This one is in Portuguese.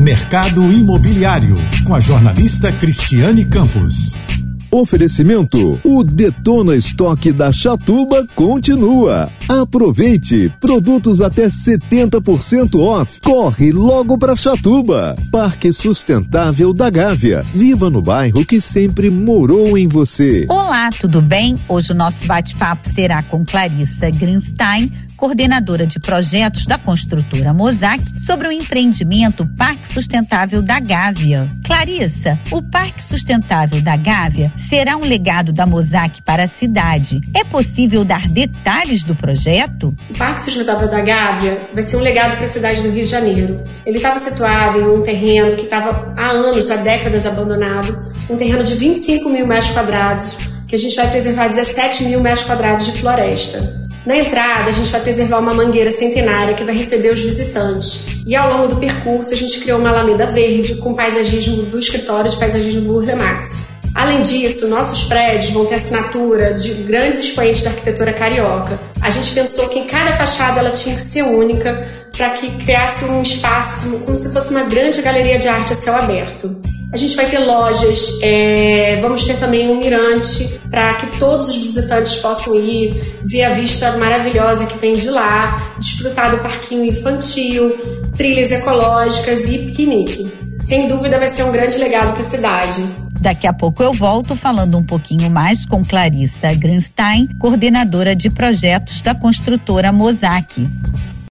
Mercado Imobiliário, com a jornalista Cristiane Campos. Oferecimento: o Detona Estoque da Chatuba continua. Aproveite, produtos até 70% off. Corre logo para Chatuba. Parque Sustentável da Gávea. Viva no bairro que sempre morou em você. Olá, tudo bem? Hoje o nosso bate-papo será com Clarissa Grinstein, coordenadora de projetos da construtora Mosaic, sobre o empreendimento Parque Sustentável da Gávea. Clarissa, o Parque Sustentável da Gávea será um legado da Mosaic para a cidade. É possível dar detalhes do projeto? O Parque Sustentável da Gávea vai ser um legado para a cidade do Rio de Janeiro. Ele estava situado em um terreno que estava há anos, há décadas abandonado, um terreno de 25 mil metros quadrados, que a gente vai preservar 17 mil metros quadrados de floresta. Na entrada, a gente vai preservar uma mangueira centenária que vai receber os visitantes. E ao longo do percurso, a gente criou uma alameda verde com paisagismo do escritório de paisagismo Burle Marx. Além disso, nossos prédios vão ter assinatura de grandes expoentes da arquitetura carioca. A gente pensou que em cada fachada ela tinha que ser única para que criasse um espaço como se fosse uma grande galeria de arte a céu aberto. A gente vai ter lojas, vamos ter também um mirante para que todos os visitantes possam ir, ver a vista maravilhosa que tem de lá, desfrutar do parquinho infantil, trilhas ecológicas e piquenique. Sem dúvida vai ser um grande legado para a cidade. Daqui a pouco eu volto falando um pouquinho mais com Clarissa Grinstein, coordenadora de projetos da construtora Mosaic.